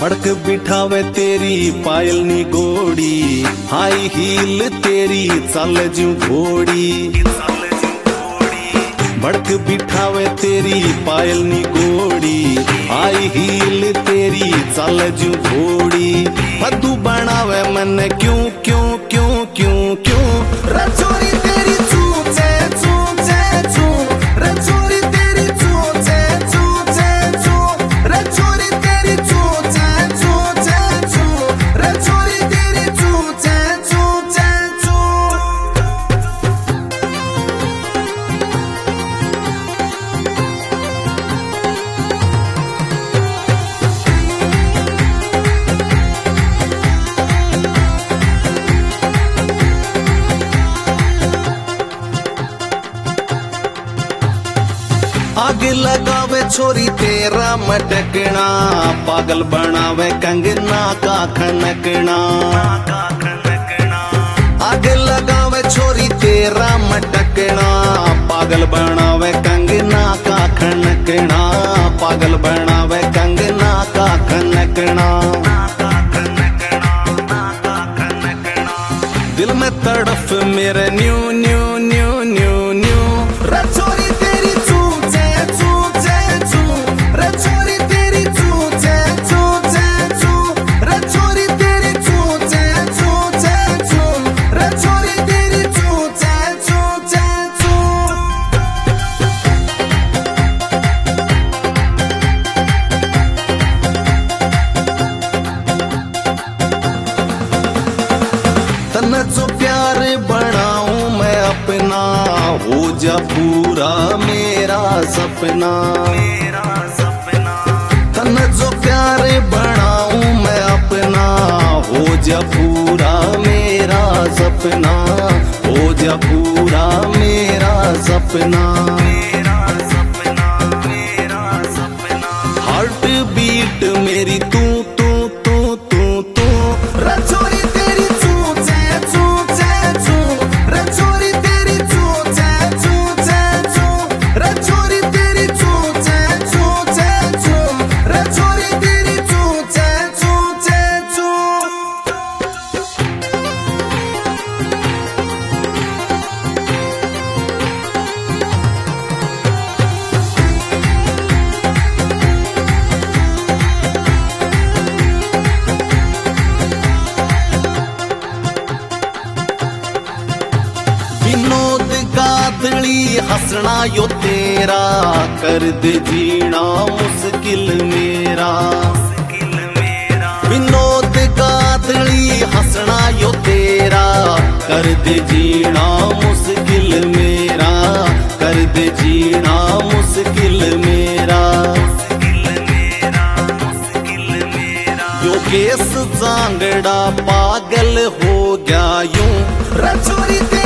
भड़क बिठावे तेरी पायल नी गोड़ी, high heel तेरी चल जू घोड़ी। भड़क बिठावे तेरी पायल नी गोड़ी, हाई हील तेरी चल जू घोड़ी। फद्दू बनावे मन क्यों क्यों क्यों क्यों क्यों, रचोरी तेरी चूचे चूचे चू, रचोरी तेरी चूचे चूचे चू, रचोरी तेरी चूचे चूचे चू, रचोरी तेरी चूचे चूचे चू। आग लगावे छोरी तेरा मटकना, पागल बनावे कंगना का खनकना। आग लगावे छोरी तेरा मटकना, पागल बनावे कंगना का खनकना, पागल बनावे कंगना का खनकना। दिल में तड़फ मेरे new new new new new, रचोरी तेरी चूचे चूचे चू, रचोरी तेरी चूचे चूचे चू, रचोरी तेरी चूचे चूचे चू, रचोरी तेरी चूचे चूचे चू। तन जो प्यार बनाऊं मैं अपना, हो जा पूरा मेरा सपना। तन जो प्यार बनाऊं मैं अपना, हो जा पूरा मेरा सपना, हो जा पूरा मेरा सपना। हार्ट बीट मेरी तू तू तू तू तू, रचोरी तेरी चूचे चूचे चू, रचोरी तेरी चूचे चूचे चू, रचोरी तेरी चूचे चूचे चू, रचोरी तेरी चूचे चूचे चू। विनोद गादड़ी हंसना यो तेरा, कर दे जीना मुश्किल मेरा। विनोद गादड़ी हंसना यो तेरा, कर दे जीना मुश्किल मेरा, कर दे जीना मुश्किल मेरा। योगेश जांगड़ा पागल हो गया यूं, रचोरी